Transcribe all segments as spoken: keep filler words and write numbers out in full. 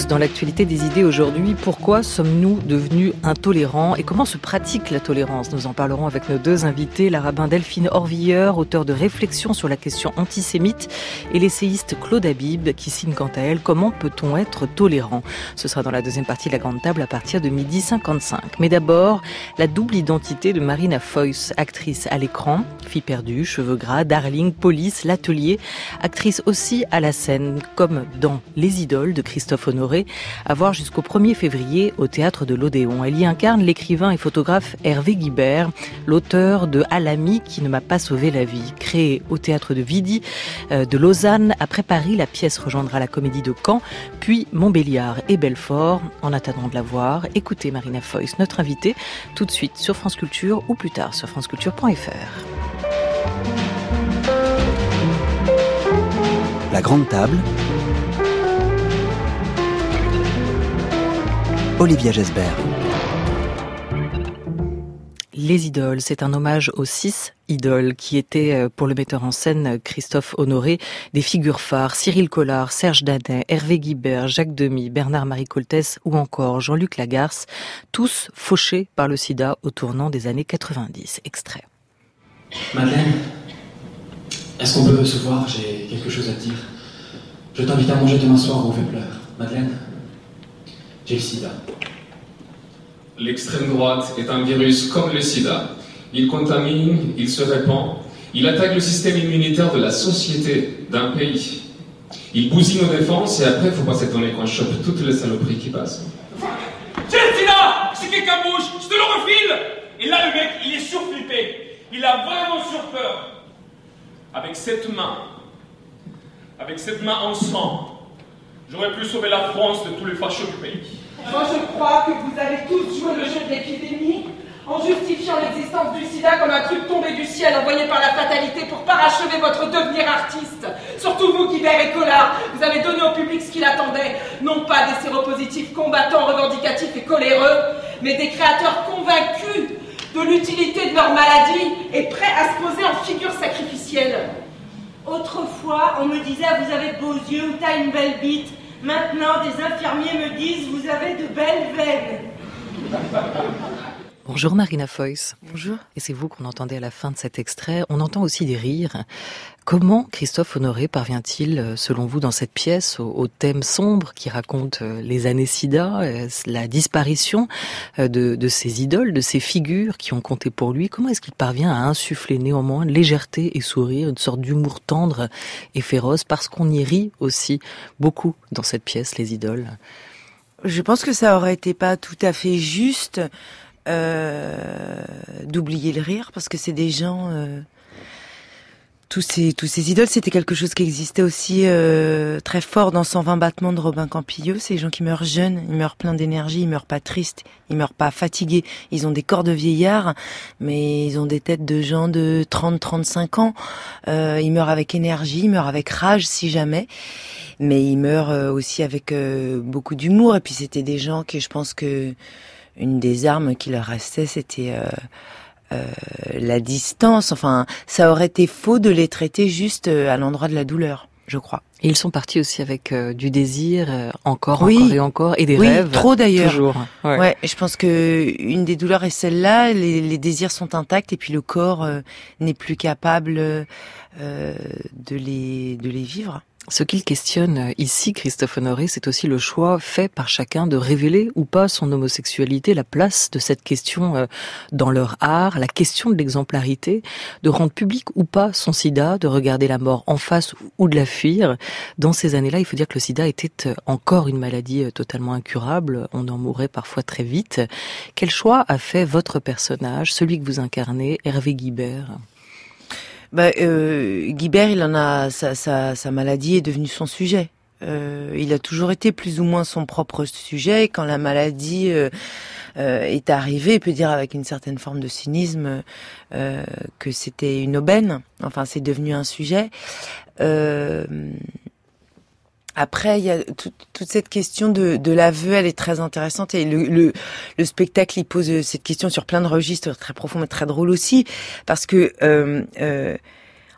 tous dans l'actualité des idées aujourd'hui. Pourquoi sommes-nous devenus intolérants et comment se pratique la tolérance? Nous en parlerons avec nos deux invités, la rabbin Delphine Orvilleur, auteure de Réflexions sur la question antisémite, et l'essayiste Claude Habib, qui signe quant à elle Comment peut-on être tolérant? Ce sera dans la deuxième partie de la Grande Table à partir de midi cinquante-cinq. Mais d'abord, la double identité de Marina Foïs, actrice à l'écran, Fille perdue, Cheveux gras, Darling, Police, L'Atelier, actrice aussi à la scène, comme dans Les Idoles de Christophe Honoré, à voir jusqu'au premier février au Théâtre de l'Odéon. Elle y incarne l'écrivain et photographe Hervé Guibert, l'auteur de À l'ami qui ne m'a pas sauvé la vie. Créée au Théâtre de Vidi euh, de Lausanne, après Paris, la pièce rejoindra la Comédie de Caen, puis Montbéliard et Belfort. En attendant de la voir, écoutez Marina Foïs, notre invitée, tout de suite sur France Culture ou plus tard sur franceculture point f r. La Grande Table, Olivia Gesbert. Les Idoles, c'est un hommage aux six idoles qui étaient, pour le metteur en scène Christophe Honoré, des figures phares: Cyril Collard, Serge Danet, Hervé Guibert, Jacques Demy, Bernard-Marie Coltès ou encore Jean-Luc Lagarce, tous fauchés par le sida au tournant des années quatre-vingt-dix. Extrait. Madeleine, est-ce qu'on peut se voir? J'ai quelque chose à te dire. Je t'invite à manger demain soir au Weppler. Madeleine, j'ai le sida. L'extrême droite est un virus comme le sida. Il contamine, il se répand, il attaque le système immunitaire de la société, d'un pays. Il bousille nos défenses et après, faut pas s'étonner qu'on chope toutes les saloperies qui passent. J'ai le sida! Si quelqu'un bouge, je te le refile! Et là, le mec, il est surflippé. Il a vraiment surpeur. Avec cette main, avec cette main en sang, j'aurais pu sauver la France de tous les fachos du pays. Moi, je crois que vous avez tous joué le jeu de l'épidémie en justifiant l'existence du sida comme un truc tombé du ciel envoyé par la fatalité pour parachever votre devenir artiste. Surtout vous, Guibert et Collard, vous avez donné au public ce qu'il attendait. Non pas des séropositifs combattants, revendicatifs et coléreux, mais des créateurs convaincus de l'utilité de leur maladie et prêts à se poser en figure sacrificielle. Autrefois, on me disait « vous avez de beaux yeux » ou « t'as une belle bite ». Maintenant, des infirmiers me disent « vous avez de belles veines ». Bonjour Marina Foïs. Bonjour. Et c'est vous qu'on entendait à la fin de cet extrait. On entend aussi des rires. Comment Christophe Honoré parvient-il, selon vous, dans cette pièce, au, au thème sombre qui raconte les années sida, la disparition de, de ses idoles, de ses figures qui ont compté pour lui? Comment est-ce qu'il parvient à insuffler néanmoins légèreté et sourire, une sorte d'humour tendre et féroce, parce qu'on y rit aussi beaucoup dans cette pièce, Les Idoles? Je pense que ça aurait été pas tout à fait juste euh, d'oublier le rire, parce que c'est des gens... Euh, tous ces tous ces idoles, c'était quelque chose qui existait aussi euh, très fort dans cent vingt battements de Robin Campillo. C'est les gens qui meurent jeunes, ils meurent pleins d'énergie, ils meurent pas tristes, ils meurent pas fatigués. Ils ont des corps de vieillards, mais ils ont des têtes de gens de trente à trente-cinq ans. Euh, ils meurent avec énergie, ils meurent avec rage si jamais. Mais ils meurent aussi avec euh, beaucoup d'humour. Et puis c'était des gens que je pense que une des armes qui leur restait, c'était... Euh, Euh, la distance, enfin, ça aurait été faux de les traiter juste à l'endroit de la douleur, je crois. Et ils sont partis aussi avec euh, du désir, euh, encore, oui. encore et encore, et des oui, rêves. Trop d'ailleurs. Toujours. Ouais. ouais, je pense que une des douleurs est celle-là. Les, les désirs sont intacts et puis le corps euh, n'est plus capable euh, de les de les vivre. Ce qu'il questionne ici, Christophe Honoré, c'est aussi le choix fait par chacun de révéler ou pas son homosexualité, la place de cette question dans leur art, la question de l'exemplarité, de rendre public ou pas son sida, de regarder la mort en face ou de la fuir. Dans ces années-là, il faut dire que le sida était encore une maladie totalement incurable, on en mourait parfois très vite. Quel choix a fait votre personnage, celui que vous incarnez, Hervé Guibert ? Bah, euh, Guibert, il en a sa, sa, sa maladie est devenue son sujet. Euh, il a toujours été plus ou moins son propre sujet. Et quand la maladie euh, euh, est arrivée, il peut dire avec une certaine forme de cynisme euh, que c'était une aubaine. Enfin, c'est devenu un sujet. Euh, Après, il y a tout, toute cette question de, de l'aveu, elle est très intéressante. Et le, le, le spectacle, il pose cette question sur plein de registres, très profonds mais très drôles aussi. Parce que, euh, euh,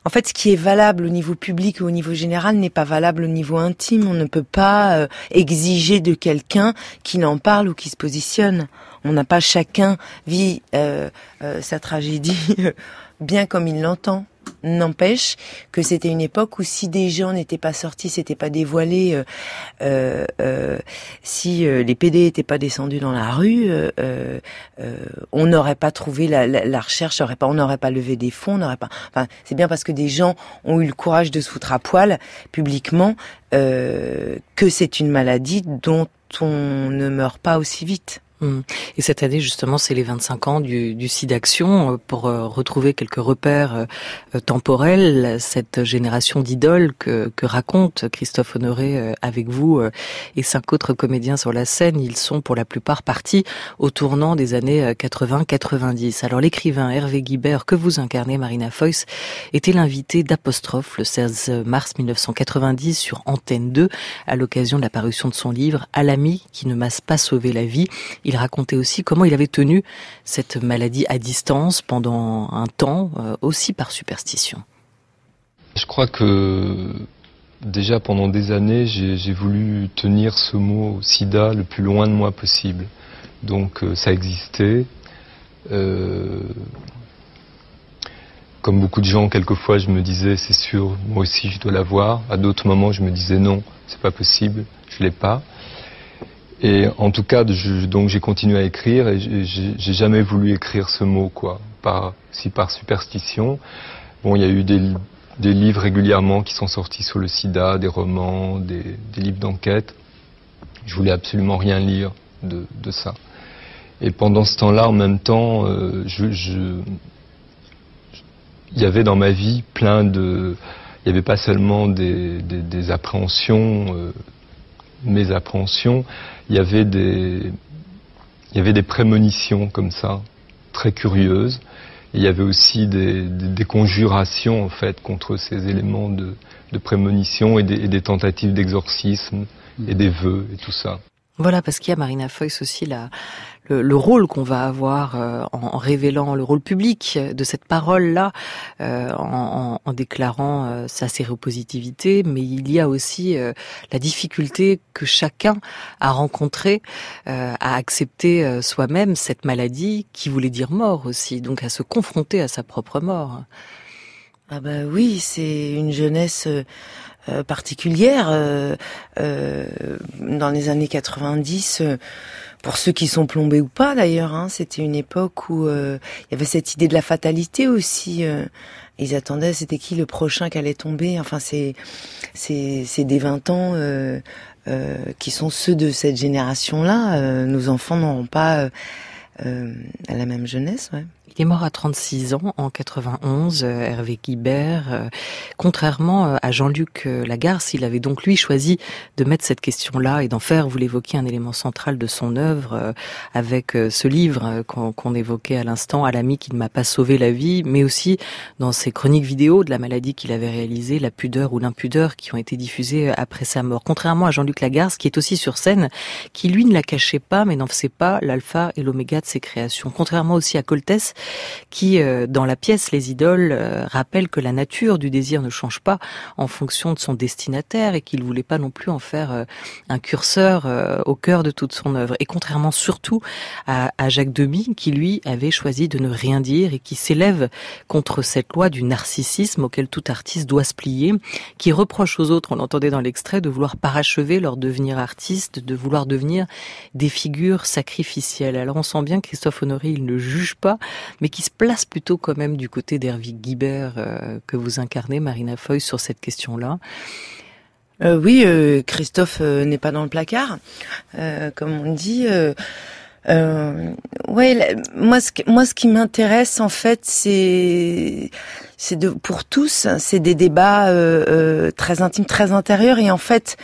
En fait, ce qui est valable au niveau public ou au niveau général n'est pas valable au niveau intime. On ne peut pas euh, exiger de quelqu'un qu'il en parle ou qu'il se positionne. On n'a pas, chacun vit euh, euh, sa tragédie bien comme il l'entend. N'empêche que c'était une époque où si des gens n'étaient pas sortis, s'étaient pas dévoilés, euh, euh, euh, si euh, les P D n'étaient pas descendus dans la rue, euh, euh, on n'aurait pas trouvé la, la, la recherche, aurait pas, on n'aurait pas levé des fonds, on n'aurait pas. Enfin, c'est bien parce que des gens ont eu le courage de se foutre à poil publiquement euh, que c'est une maladie dont on ne meurt pas aussi vite. Et cette année, justement, c'est les vingt-cinq ans du, du SIDAction pour euh, retrouver quelques repères euh, temporels, cette génération d'idoles que, que raconte Christophe Honoré euh, avec vous euh, et cinq autres comédiens sur la scène. Ils sont pour la plupart partis au tournant des années quatre-vingts quatre-vingt-dix. Alors l'écrivain Hervé Guibert, que vous incarnez, Marina Foïs, était l'invité d'Apostrophe le seize mars mille neuf cent quatre-vingt-dix sur Antenne deux à l'occasion de la parution de son livre « À l'ami qui ne m'a pas sauvé la vie ». Il racontait aussi comment il avait tenu cette maladie à distance pendant un temps, euh, aussi par superstition. Je crois que déjà pendant des années, j'ai, j'ai voulu tenir ce mot sida le plus loin de moi possible. Donc euh, ça existait. Euh, comme beaucoup de gens, quelquefois je me disais c'est sûr, moi aussi je dois l'avoir. À d'autres moments je me disais non, c'est pas possible, je l'ai pas. Et en tout cas, je, donc j'ai continué à écrire et j'ai, j'ai jamais voulu écrire ce mot, quoi, par, si par superstition. Bon, il y a eu des, des livres régulièrement qui sont sortis sur le sida, des romans, des, des livres d'enquête. Je voulais absolument rien lire de, de ça. Et pendant ce temps-là, en même temps, euh, je, je, il y avait dans ma vie plein de, il n'y avait pas seulement des, des, des appréhensions. Euh, mes appréhensions, il y avait des, il y avait des prémonitions comme ça, très curieuses. Et il y avait aussi des, des, des conjurations en fait contre ces éléments de, de prémonition et des, et des tentatives d'exorcisme mmh. et des vœux et tout ça. Voilà, parce qu'il y a Marina Foïs aussi la, le, le rôle qu'on va avoir euh, en, en révélant le rôle public de cette parole-là, euh, en, en, en déclarant euh, sa séropositivité, mais il y a aussi euh, la difficulté que chacun a rencontrée euh, à accepter euh, soi-même cette maladie qui voulait dire mort aussi, donc à se confronter à sa propre mort. Ah bah oui, c'est une jeunesse... Euh... Euh, particulière euh, euh, dans les années quatre-vingt-dix, euh, pour ceux qui sont plombés ou pas d'ailleurs, hein, c'était une époque où euh, il y avait cette idée de la fatalité aussi. Euh, ils attendaient, c'était qui le prochain qui allait tomber. Enfin, c'est c'est c'est des vingt ans euh, euh, qui sont ceux de cette génération-là. Euh, nos enfants n'auront pas euh, euh, la même jeunesse, ouais. Il est mort à trente-six ans, en quatre-vingt-onze, euh, Hervé Guibert. Euh, contrairement euh, à Jean-Luc euh, Lagarce, il avait donc, lui, choisi de mettre cette question-là et d'en faire, vous l'évoquiez, un élément central de son œuvre, euh, avec euh, ce livre euh, qu'on, qu'on évoquait à l'instant, « À l'ami qui ne m'a pas sauvé la vie », mais aussi dans ses chroniques vidéo de la maladie qu'il avait réalisée, La pudeur ou l'impudeur, qui ont été diffusées après sa mort. Contrairement à Jean-Luc Lagarce, qui est aussi sur scène, qui, lui, ne la cachait pas, mais n'en faisait pas l'alpha et l'oméga de ses créations. Contrairement aussi à Coltès, qui, euh, dans la pièce Les Idoles, euh, rappelle que la nature du désir ne change pas en fonction de son destinataire et qu'il voulait pas non plus en faire euh, un curseur euh, au cœur de toute son œuvre. Et contrairement surtout à, à Jacques Demy, qui lui avait choisi de ne rien dire et qui s'élève contre cette loi du narcissisme auquel tout artiste doit se plier, qui reproche aux autres, on l'entendait dans l'extrait, de vouloir parachever leur devenir artiste, de vouloir devenir des figures sacrificielles. Alors on sent bien que Christophe Honoré, il ne juge pas, mais qui se place plutôt quand même du côté d'Hervé Guibert euh, que vous incarnez, Marina Foïs, sur cette question-là. Euh, oui, euh, Christophe euh, n'est pas dans le placard, euh, comme on dit. Euh, euh, ouais, la, moi, ce, moi, ce qui m'intéresse en fait, c'est, c'est de, pour tous, c'est des débats euh, euh, très intimes, très intérieurs, et en fait,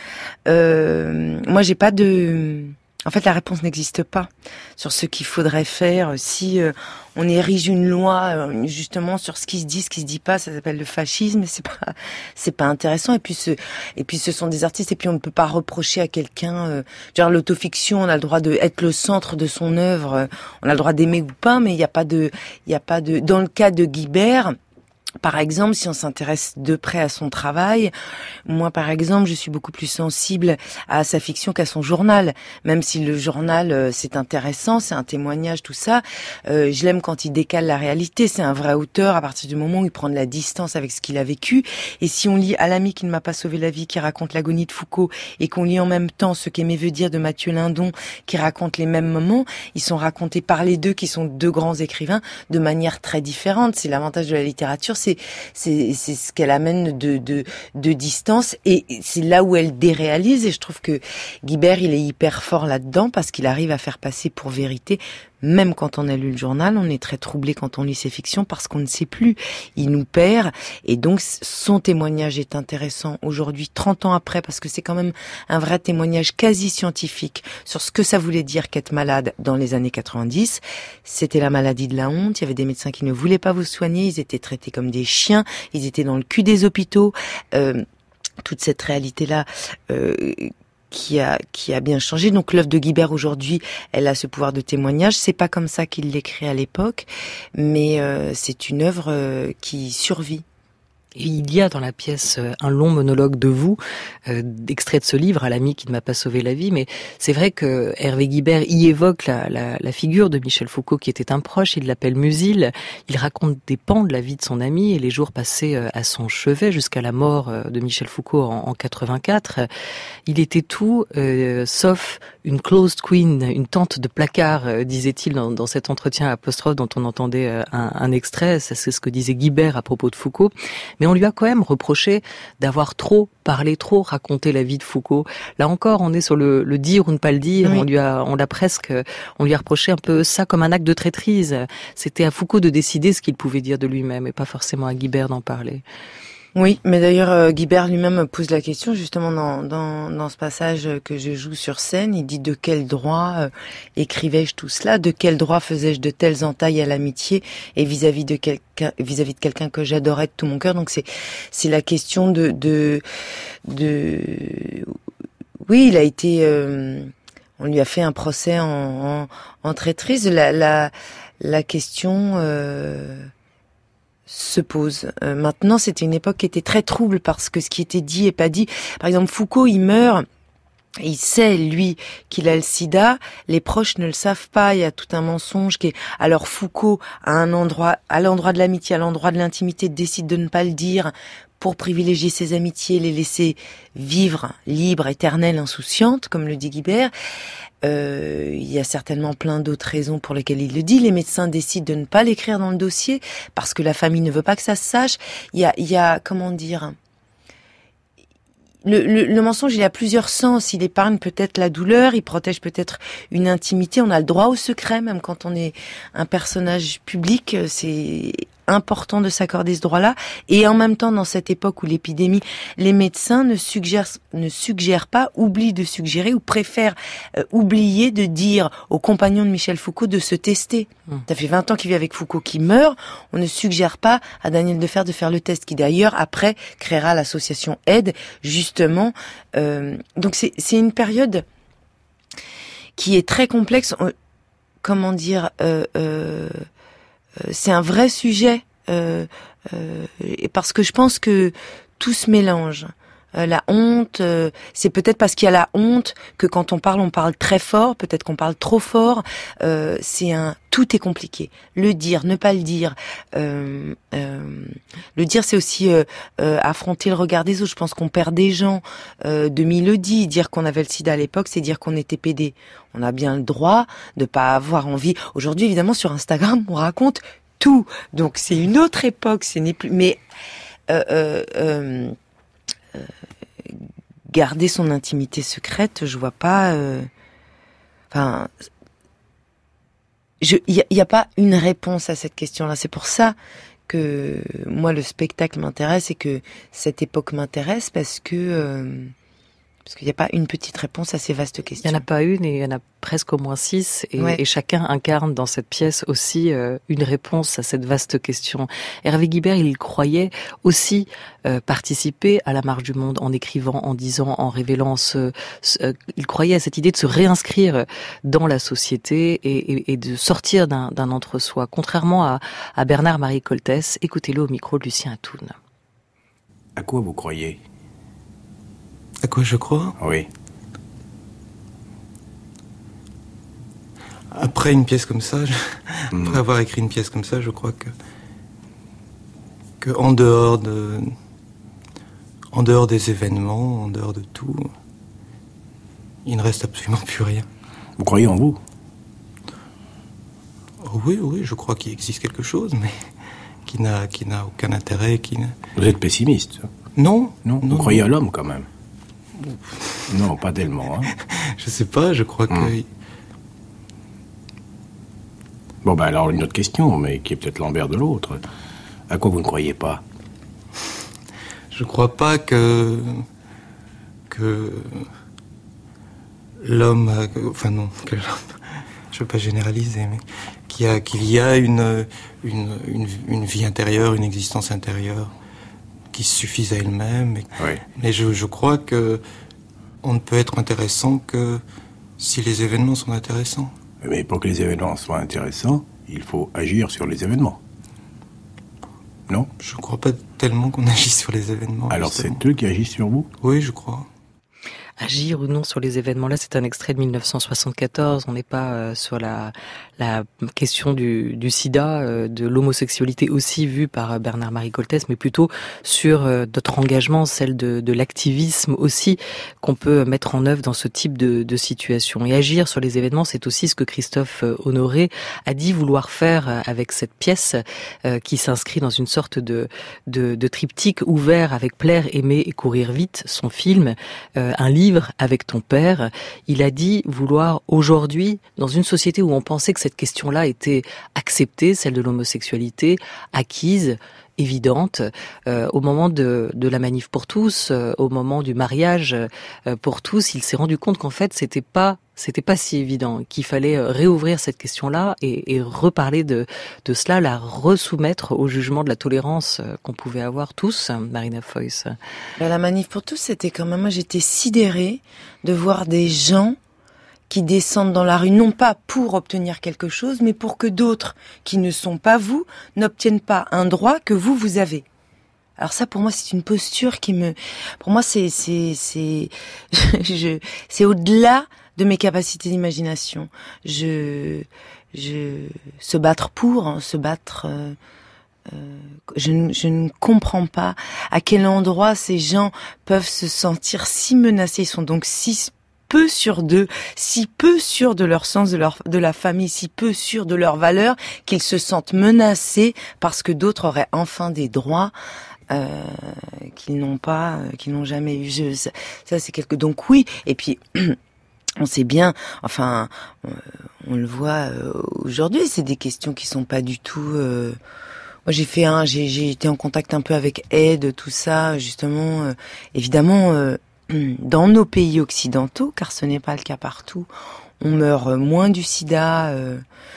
euh, moi, j'ai pas de En fait, la réponse n'existe pas sur ce qu'il faudrait faire. Si euh, on érige une loi euh, justement sur ce qui se dit, ce qui se dit pas, ça s'appelle le fascisme. C'est pas, c'est pas intéressant. Et puis ce, et puis ce sont des artistes. Et puis on ne peut pas reprocher à quelqu'un. Euh, genre l'autofiction, on a le droit de être le centre de son œuvre. Euh, on a le droit d'aimer ou pas, mais il n'y a pas de, il y a pas de. Dans le cas de Guibert, Par exemple, si on s'intéresse de près à son travail, moi, par exemple, je suis beaucoup plus sensible à sa fiction qu'à son journal. Même si le journal, euh, c'est intéressant, c'est un témoignage, tout ça, euh, je l'aime quand il décale la réalité. C'est un vrai auteur à partir du moment où il prend de la distance avec ce qu'il a vécu. Et si on lit À l'ami qui ne m'a pas sauvé la vie, qui raconte l'agonie de Foucault, et qu'on lit en même temps Ce qu'Aimé veut dire de Mathieu Lindon, qui raconte les mêmes moments, ils sont racontés par les deux, qui sont deux grands écrivains, de manière très différente. C'est l'avantage de la littérature. C'est, c'est, c'est ce qu'elle amène de, de, de distance, et c'est là où elle déréalise. Et je trouve que Guibert, il est hyper fort là-dedans parce qu'il arrive à faire passer pour vérité. Même quand on a lu le journal, on est très troublé quand on lit ses fictions parce qu'on ne sait plus. Il nous perd. Et donc, son témoignage est intéressant aujourd'hui, trente ans après, parce que c'est quand même un vrai témoignage quasi scientifique sur ce que ça voulait dire qu'être malade dans les années quatre-vingt-dix. C'était la maladie de la honte. Il y avait des médecins qui ne voulaient pas vous soigner. Ils étaient traités comme des chiens. Ils étaient dans le cul des hôpitaux. Euh, toute cette réalité-là, euh, qui a qui a bien changé. Donc l'œuvre de Guibert aujourd'hui, elle a ce pouvoir de témoignage. C'est pas comme ça qu'il l'écrit à l'époque, mais euh, c'est une œuvre euh, qui survit. Et il y a dans la pièce un long monologue de vous, euh, extrait de ce livre, À l'ami qui ne m'a pas sauvé la vie, mais c'est vrai que Hervé Guibert y évoque la, la, la figure de Michel Foucault qui était un proche, il l'appelle Musil, il raconte des pans de la vie de son ami et les jours passés à son chevet jusqu'à la mort de Michel Foucault en, en quatre-vingt-quatre. Il était tout, euh, sauf une closed queen, une tante de placard, euh, disait-il dans, dans cet entretien apostrophe dont on entendait euh, un, un extrait, c'est ce que disait Guibert à propos de Foucault. Mais on lui a quand même reproché d'avoir trop parlé, trop raconté la vie de Foucault. Là encore, on est sur le, le dire ou ne pas le dire. Oui. On lui a, on l'a presque, on lui a reproché un peu ça comme un acte de traîtrise. C'était à Foucault de décider ce qu'il pouvait dire de lui-même et pas forcément à Guibert d'en parler. Oui, mais d'ailleurs euh, Guibert lui-même pose la question justement dans, dans dans ce passage que je joue sur scène. Il dit: de quel droit euh, écrivais-je tout cela? De quel droit faisais-je de telles entailles à l'amitié et vis-à-vis de quelqu'un, vis-à-vis de quelqu'un que j'adorais de tout mon cœur? Donc c'est c'est la question de de de oui, il a été euh, on lui a fait un procès en en, en traîtrise. La la la question euh, se pose. Euh, maintenant, c'était une époque qui était très trouble parce que ce qui était dit et pas dit. Par exemple, Foucault, il meurt, il sait, lui, qu'il a le sida, les proches ne le savent pas, il y a tout un mensonge qui est... Alors Foucault, à un endroit, à l'endroit de l'amitié, à l'endroit de l'intimité, décide de ne pas le dire pour privilégier ses amitiés, les laisser vivre libres, éternelles, insouciantes, comme le dit Guibert. Euh, il y a certainement plein d'autres raisons pour lesquelles il le dit. Les médecins décident de ne pas l'écrire dans le dossier parce que la famille ne veut pas que ça se sache. Il y a, il y a, comment dire, le, le, le mensonge, il a plusieurs sens. Il épargne peut-être la douleur, il protège peut-être une intimité. On a le droit au secret, même quand on est un personnage public. C'est important de s'accorder ce droit-là. Et en même temps, dans cette époque où l'épidémie, les médecins ne suggèrent, ne suggèrent pas, oublient de suggérer ou préfèrent euh, oublier de dire aux compagnons de Michel Foucault de se tester. Mmh. Ça fait vingt ans qu'il vit avec Foucault qui meurt. On ne suggère pas à Daniel Defer de faire le test, qui d'ailleurs, après, créera l'association Aide, justement. Euh, donc c'est, c'est une période qui est très complexe. Comment dire... Euh, euh, c'est un vrai sujet euh, euh, parce que je pense que tout se mélange. Euh, la honte, euh, c'est peut-être parce qu'il y a la honte que quand on parle, on parle très fort, peut-être qu'on parle trop fort. Euh, c'est un, tout est compliqué. Le dire, ne pas le dire. Euh, euh, le dire, c'est aussi euh, euh, affronter le regard des autres. Je pense qu'on perd des gens. Euh, Demi le dit, dire qu'on avait le sida à l'époque, c'est dire qu'on était pédé. On a bien le droit de pas avoir envie. Aujourd'hui, évidemment, sur Instagram, on raconte tout. Donc c'est une autre époque. Ce n'est plus. Mais euh, euh, euh, Euh, garder son intimité secrète, je vois pas. Euh, enfin, il y, y a pas une réponse à cette question-là. C'est pour ça que moi le spectacle m'intéresse et que cette époque m'intéresse parce que euh, Parce qu'il n'y a pas une petite réponse à ces vastes questions. Il n'y en a pas une et il y en a presque au moins six. Et, ouais. et chacun incarne dans cette pièce aussi euh, une réponse à cette vaste question. Hervé Guibert, il croyait aussi euh, participer à la marche du monde en écrivant, en disant, en révélant. Ce, ce, euh, il croyait à cette idée de se réinscrire dans la société et, et, et de sortir d'un, d'un entre-soi. Contrairement à, à Bernard-Marie Coltès, écoutez-le au micro de Lucien Atoun. À quoi vous croyez ? À quoi je crois ? Oui. Après une pièce comme ça, je... mmh. après avoir écrit une pièce comme ça, je crois que que en dehors de en dehors des événements, en dehors de tout, il ne reste absolument plus rien. Vous croyez en vous ? Oui, oui, je crois qu'il existe quelque chose, mais qui n'a qui n'a aucun intérêt, qui n'a... Vous êtes pessimiste ? Non, non. Vous non, croyez non. à l'homme quand même ? Non, pas tellement. Hein. Je sais pas, je crois mmh. que... Bon, ben alors une autre question, mais qui est peut-être l'envers de l'autre. À quoi vous ne croyez pas ? Je crois pas que... que... l'homme... A... Enfin non, que l'homme... Je veux pas généraliser, mais qu'il y a, qu'il y a une, une, une, une vie intérieure, une existence intérieure qui suffisent à elle-même. Et... Oui. Mais je, je crois que on ne peut être intéressant que si les événements sont intéressants. Mais pour que les événements soient intéressants, il faut agir sur les événements. Non ? Je ne crois pas tellement qu'on agisse sur les événements. Alors justement. c'est eux qui agissent sur vous ? Oui, je crois. Agir ou non sur les événements. Là, c'est un extrait de mille neuf cent soixante-quatorze. On n'est pas euh, sur la, la question du, du sida, euh, de l'homosexualité aussi vue par Bernard-Marie Coltès, mais plutôt sur euh, notre engagement, celle de, de l'activisme aussi qu'on peut mettre en œuvre dans ce type de, de situation. Et agir sur les événements, c'est aussi ce que Christophe Honoré a dit vouloir faire avec cette pièce euh, qui s'inscrit dans une sorte de, de, de triptyque ouvert avec Plaire, aimer et courir vite, son film, euh, un livre avec ton père. Il a dit vouloir aujourd'hui, dans une société où on pensait que cette question-là était acceptée, celle de l'homosexualité, acquise, évidente, euh, au moment de, de la manif pour tous, euh, au moment du mariage euh, pour tous, il s'est rendu compte qu'en fait c'était pas c'était pas si évident, qu'il fallait réouvrir cette question-là et, et reparler de, de cela, la resoumettre au jugement de la tolérance qu'on pouvait avoir tous, Marina Foïs. Ben, la manif pour tous, c'était quand même, moi j'étais sidérée de voir des gens qui descendent dans la rue, non pas pour obtenir quelque chose, mais pour que d'autres, qui ne sont pas vous, n'obtiennent pas un droit que vous, vous avez. Alors ça, pour moi, c'est une posture qui me... Pour moi, c'est... c'est, c'est, je, c'est au-delà de mes capacités d'imagination. Je... je se battre pour, hein, se battre... Euh, euh, je, je ne comprends pas à quel endroit ces gens peuvent se sentir si menacés. Ils sont donc si peu sûrs d'eux, si peu sûrs de leur sens, de leur de la famille, si peu sûrs de leurs valeurs, qu'ils se sentent menacés parce que d'autres auraient enfin des droits euh, qu'ils n'ont pas, euh, qu'ils n'ont jamais eu. Je, ça, ça c'est quelque. Donc oui. Et puis. On sait bien, enfin, on le voit aujourd'hui, c'est des questions qui sont pas du tout. Euh... Moi, j'ai fait un, j'ai, j'ai été en contact un peu avec Aide, tout ça, justement. Euh, évidemment, euh, dans nos pays occidentaux, car ce n'est pas le cas partout, on meurt moins du sida. Euh,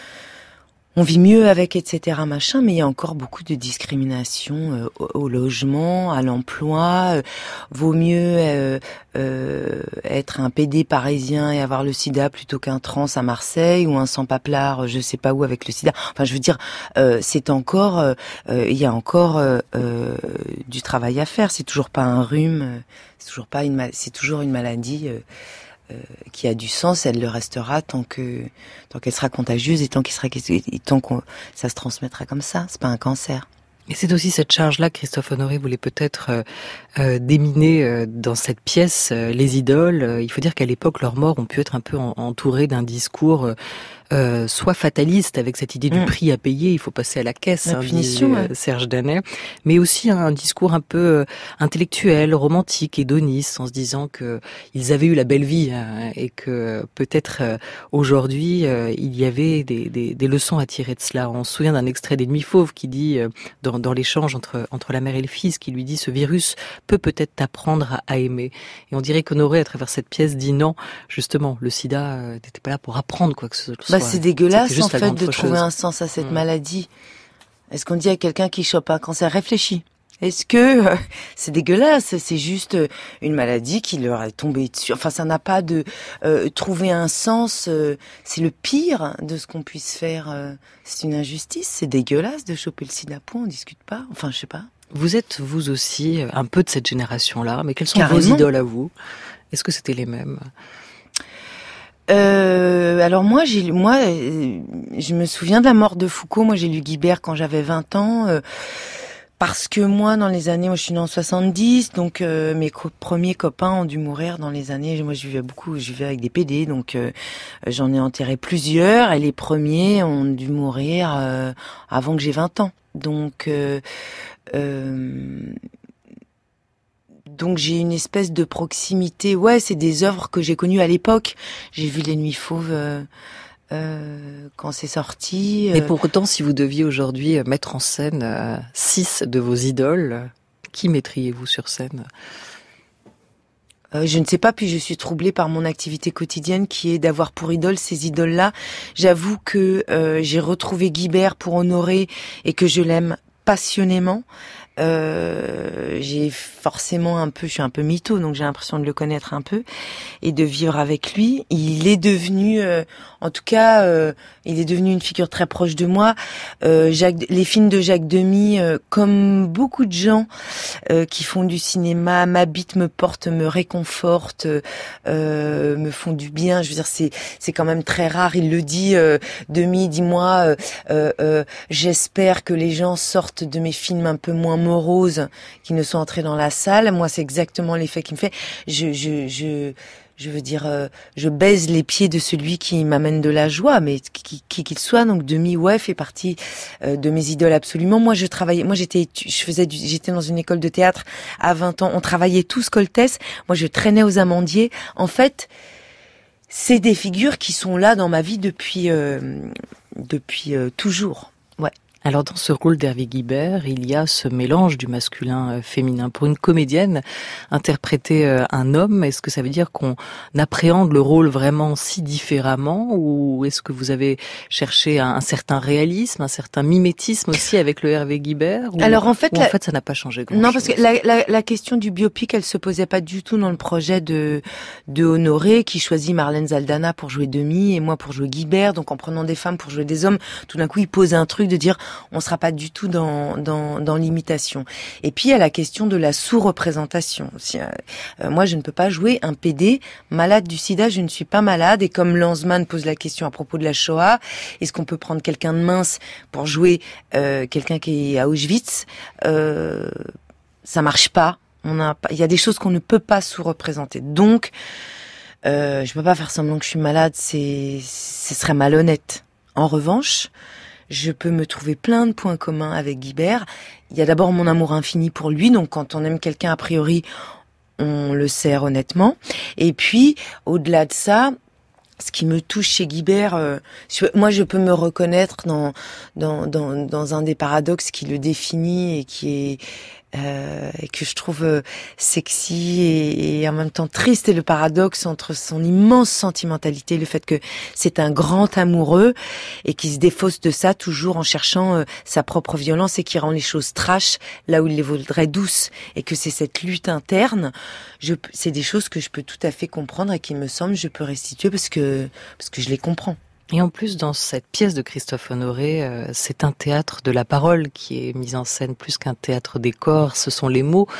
On vit mieux avec, et cetera, machin, mais il y a encore beaucoup de discrimination euh, au, au logement, à l'emploi. Euh, vaut mieux euh, euh, être un pédé parisien et avoir le sida plutôt qu'un trans à Marseille ou un sans-paplard, je sais pas où, avec le sida. Enfin, je veux dire, euh, c'est encore, euh, il y a encore euh, euh, du travail à faire. C'est toujours pas un rhume, c'est toujours pas une, c'est toujours une maladie. Euh, Euh, qui a du sens, elle le restera tant que tant qu'elle sera contagieuse et tant qu'il sera et tant qu'on ça se transmettra comme ça. C'est pas un cancer. Et c'est aussi cette charge-là que Christophe Honoré voulait peut-être euh, euh, déminer euh, dans cette pièce, euh, les idoles. Euh, il faut dire qu'à l'époque, leurs morts ont pu être un peu en, entourés d'un discours euh, euh, soit fataliste avec cette idée du mmh. prix à payer, il faut passer à la caisse, la hein, punition, disait, ouais. Serge Danet, mais aussi un discours un peu euh, intellectuel, romantique, hédoniste, en se disant que ils avaient eu la belle vie hein, et que peut-être euh, aujourd'hui euh, il y avait des, des, des leçons à tirer de cela. On se souvient d'un extrait d'Ennemi Fauve qui dit euh, dans, dans l'échange entre entre la mère et le fils, qui lui dit ce virus peut peut-être t'apprendre à, à aimer. Et on dirait qu'Honoré à travers cette pièce dit non, justement, le sida euh, n'était pas là pour apprendre quoi que ce soit. Bah, c'est dégueulasse en fait de faucheuse. trouver un sens à cette mmh. maladie. Est-ce qu'on dit à quelqu'un qui chope un cancer, réfléchis? Est-ce que euh, c'est dégueulasse? C'est juste une maladie qui leur est tombée dessus. Enfin, ça n'a pas de euh, trouver un sens. Euh, c'est le pire de ce qu'on puisse faire. Euh, c'est une injustice. C'est dégueulasse de choper le sida. Point, on discute pas. Enfin, je sais pas. Vous êtes vous aussi un peu de cette génération-là, mais quelles sont Carrément. vos idoles à vous? Est-ce que c'était les mêmes? Euh, alors moi, j'ai, moi, euh, je me souviens de la mort de Foucault. Moi, j'ai lu Guibert quand j'avais vingt ans. Euh, Parce que moi, dans les années, moi, je suis née en soixante-dix, donc euh, mes co- premiers copains ont dû mourir dans les années. Moi, je vivais beaucoup, je vivais avec des P D, donc euh, j'en ai enterré plusieurs, et les premiers ont dû mourir euh, avant que j'ai vingt ans. Donc, euh, euh, donc j'ai une espèce de proximité. Ouais, c'est des œuvres que j'ai connues à l'époque. J'ai vu Les Nuits Fauves. Euh, Euh, quand c'est sorti. Euh... Et pour autant, si vous deviez aujourd'hui mettre en scène euh, six de vos idoles, qui mettriez-vous sur scène? euh, Je ne sais pas, puis je suis troublée par mon activité quotidienne qui est d'avoir pour idole ces idoles-là. J'avoue que euh, j'ai retrouvé Guibert pour Honoré et que je l'aime passionnément. Euh, j'ai forcément un peu, je suis un peu mytho, donc j'ai l'impression de le connaître un peu et de vivre avec lui. Il est devenu, euh, en tout cas, euh, il est devenu une figure très proche de moi. Euh, Jacques, les films de Jacques Demy, euh, comme beaucoup de gens euh, qui font du cinéma, m'habitent, me portent, me réconfortent, euh, me font du bien. Je veux dire, c'est c'est quand même très rare. Il le dit, euh, Demy, dis-moi, euh, euh, j'espère que les gens sortent de mes films un peu moins moroses qui ne sont entrés dans la salle. Moi, c'est exactement l'effet qui me fait. Je, je, je, je veux dire, euh, je baise les pieds de celui qui m'amène de la joie, mais qui, qui qu'il soit. Donc, Demy, ouais, fait partie euh, de mes idoles absolument. Moi, je travaillais, moi, j'étais, je faisais du, j'étais dans une école de théâtre à vingt ans. On travaillait tous Coltès. Moi, je traînais aux Amandiers. En fait, c'est des figures qui sont là dans ma vie depuis, euh, depuis euh, toujours. Ouais. Alors dans ce rôle d'Hervé Guibert, il y a ce mélange du masculin féminin. Pour une comédienne, interpréter un homme, est-ce que ça veut dire qu'on appréhende le rôle vraiment si différemment, ou est-ce que vous avez cherché un, un certain réalisme, un certain mimétisme aussi avec le Hervé Guibert, ou, Alors en fait, ou la... en fait ça n'a pas changé grand-chose? Non, parce que la, la, la question du biopic, elle se posait pas du tout dans le projet de, de Honoré, qui choisit Marlène Zaldana pour jouer Demy et moi pour jouer Guibert. Donc en prenant des femmes pour jouer des hommes, tout d'un coup il posait un truc de dire on sera pas du tout dans dans, dans l'imitation. Et puis il y a la question de la sous-représentation. Si, euh, moi je ne peux pas jouer un P D malade du sida, je ne suis pas malade. Et comme Lanzmann pose la question à propos de la Shoah, est-ce qu'on peut prendre quelqu'un de mince pour jouer euh, quelqu'un qui est à Auschwitz? euh, Ça marche pas. On a pas. Il y a des choses qu'on ne peut pas sous-représenter. Donc euh, je peux pas faire semblant que je suis malade. C'est ce serait malhonnête. En revanche, je peux me trouver plein de points communs avec Guibert. Il y a d'abord mon amour infini pour lui, donc quand on aime quelqu'un, a priori, on le sert honnêtement. Et puis, au-delà de ça, ce qui me touche chez Guibert, euh, moi je peux me reconnaître dans, dans, dans, dans un des paradoxes qui le définit et qui est... Euh, et que je trouve euh, sexy et, et en même temps triste, et le paradoxe entre son immense sentimentalité, le fait que c'est un grand amoureux et qui se défausse de ça toujours en cherchant euh, sa propre violence et qui rend les choses trash là où il les vaudrait douces, et que c'est cette lutte interne. Je, c'est des choses que je peux tout à fait comprendre et qui me semblent je peux restituer parce que parce que je les comprends. Et en plus, dans cette pièce de Christophe Honoré, euh, c'est un théâtre de la parole qui est mis en scène plus qu'un théâtre des corps. Ce sont les mots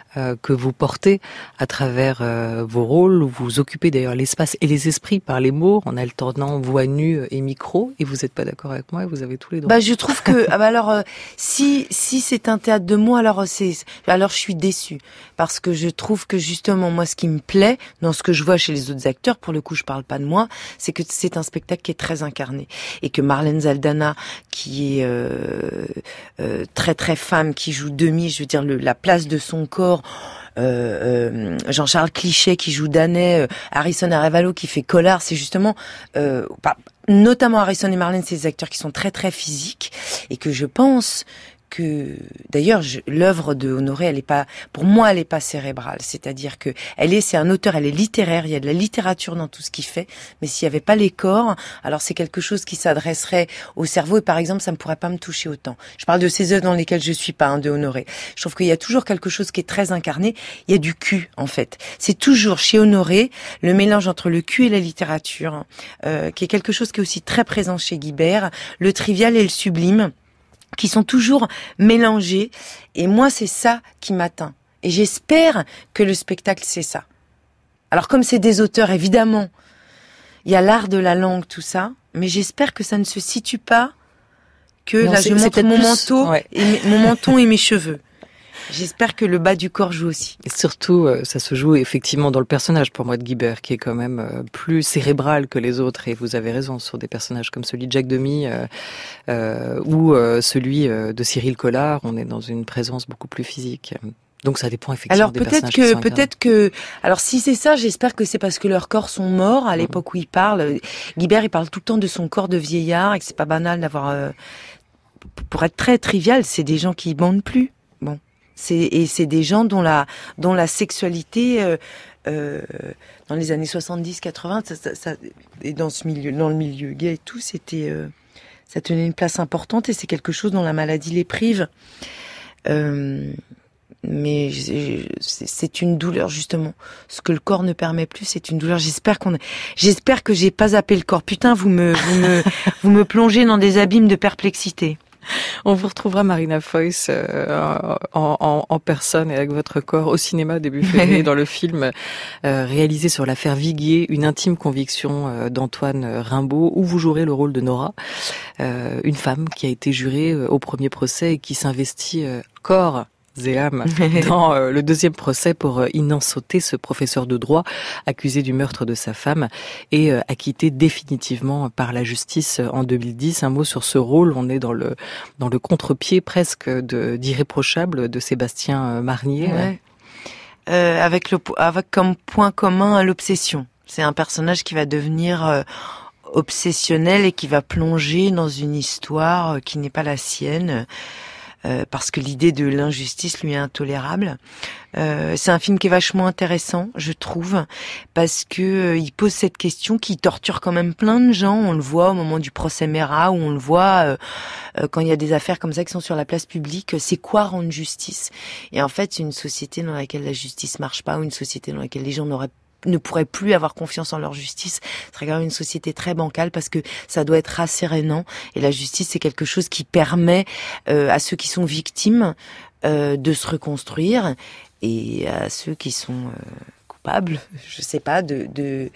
euh, que vous portez à travers euh, vos rôles. Vous occupez d'ailleurs l'espace et les esprits par les mots, en alternant voix nue et micro. Et vous n'êtes pas d'accord avec moi, vous avez tous les droits. Bah, je trouve que, ah bah alors, euh, si si c'est un théâtre de mots, alors c'est, alors je suis déçue parce que je trouve que justement moi, ce qui me plaît dans ce que je vois chez les autres acteurs, pour le coup, je parle pas de moi, c'est que c'est un spectacle qui est très incarné et que Marlène Zaldana, qui est euh, euh, très très femme, qui joue demi, je veux dire le, la place de son corps. Euh, euh, Jean-Charles Cliché qui joue Danet, euh, Harrison Arevalo qui fait Collard, c'est justement euh, pas, notamment Harrison et Marlène, c'est des acteurs qui sont très très physiques et que je pense que d'ailleurs je, l'œuvre de Honoré, elle est pas, pour moi, elle est pas cérébrale. C'est-à-dire que elle est, c'est un auteur, elle est littéraire. Il y a de la littérature dans tout ce qu'il fait, mais s'il y avait pas les corps, alors c'est quelque chose qui s'adresserait au cerveau. Et par exemple, ça ne pourrait pas me toucher autant. Je parle de ces œuvres dans lesquelles je suis pas, hein, de Honoré. Je trouve qu'il y a toujours quelque chose qui est très incarné. Il y a du cul, en fait. C'est toujours chez Honoré le mélange entre le cul et la littérature, euh, qui est quelque chose qui est aussi très présent chez Guibert, le trivial et le sublime, qui sont toujours mélangés. Et moi, c'est ça qui m'atteint. Et j'espère que le spectacle, c'est ça. Alors, comme c'est des auteurs, évidemment, il y a l'art de la langue, tout ça, mais j'espère que ça ne se situe pas que non, là, je montre mon plus... manteau, ouais. et mes, mon menton et mes cheveux. J'espère que le bas du corps joue aussi. Et surtout, ça se joue effectivement dans le personnage, pour moi, de Guibert, qui est quand même plus cérébral que les autres. Et vous avez raison, sur des personnages comme celui de Jacques Demy euh, euh, ou euh, celui de Cyril Collard, on est dans une présence beaucoup plus physique. Donc ça dépend effectivement alors, des peut-être personnages que, qui sont peut-être que, alors si c'est ça, j'espère que c'est parce que leurs corps sont morts à l'époque mmh. où ils parlent. Guibert, il parle tout le temps de son corps de vieillard et que c'est pas banal d'avoir, euh, pour être très trivial, c'est des gens qui bandent plus. Bon. C'est, et c'est des gens dont la, dont la sexualité, euh, euh, dans les années soixante-dix quatre-vingts, ça, ça, ça, et dans ce milieu, dans le milieu gay et tout, c'était, euh, ça tenait une place importante et c'est quelque chose dont la maladie les prive. Euh, mais c'est, c'est une douleur, justement. Ce que le corps ne permet plus, c'est une douleur. J'espère qu'on a, j'espère que j'ai pas zappé le corps. Putain, vous me, vous me, vous me plongez dans des abîmes de perplexité. On vous retrouvera, Marina Foïs, euh, en, en, en personne et avec votre corps au cinéma début février dans le film euh, réalisé sur l'affaire Viguier, une intime conviction euh, d'Antoine Rimbaud, où vous jouerez le rôle de Nora, euh, une femme qui a été jurée euh, au premier procès et qui s'investit euh, corps et âme dans euh, le deuxième procès pour euh, Inan Sauté, ce professeur de droit accusé du meurtre de sa femme et euh, acquitté définitivement par la justice en deux mille dix. Un mot sur ce rôle, on est dans le dans le contre-pied presque de d'Irréprochable de Sébastien Marnier. Ouais. Euh, avec le avec comme point commun l'obsession. C'est un personnage qui va devenir euh, obsessionnel et qui va plonger dans une histoire qui n'est pas la sienne. Euh, parce que l'idée de l'injustice lui est intolérable. Euh, c'est un film qui est vachement intéressant, je trouve, parce que euh, il pose cette question qui torture quand même plein de gens. On le voit au moment du procès Mera, où on le voit euh, euh, quand il y a des affaires comme ça qui sont sur la place publique. C'est quoi rendre justice ? Et en fait, c'est une société dans laquelle la justice marche pas, ou une société dans laquelle les gens n'auraient ne pourraient plus avoir confiance en leur justice. Ce serait quand même une société très bancale parce que ça doit être rassérénant. Et la justice, c'est quelque chose qui permet euh, à ceux qui sont victimes euh, de se reconstruire et à ceux qui sont euh, coupables, je sais pas, de... de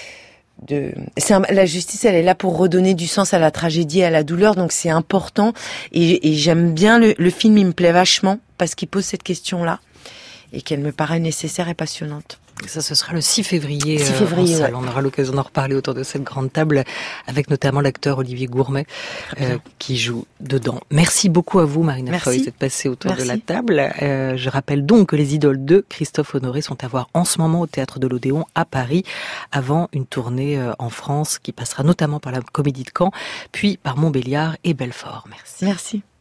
De, c'est un, la justice, elle est là pour redonner du sens à la tragédie et à la douleur, donc c'est important. Et, et j'aime bien le, le film, il me plaît vachement parce qu'il pose cette question-là et qu'elle me paraît nécessaire et passionnante. Ça, ce sera le six février, six février en salle. Ouais. On aura l'occasion d'en reparler autour de cette grande table avec notamment l'acteur Olivier Gourmet euh, qui joue dedans. Merci beaucoup à vous, Marina Foïs, d'être passée autour Merci. de la table. Euh, je rappelle donc que les idoles de Christophe Honoré sont à voir en ce moment au Théâtre de l'Odéon à Paris, avant une tournée euh, en France qui passera notamment par la Comédie de Caen, puis par Montbéliard et Belfort. Merci. Merci.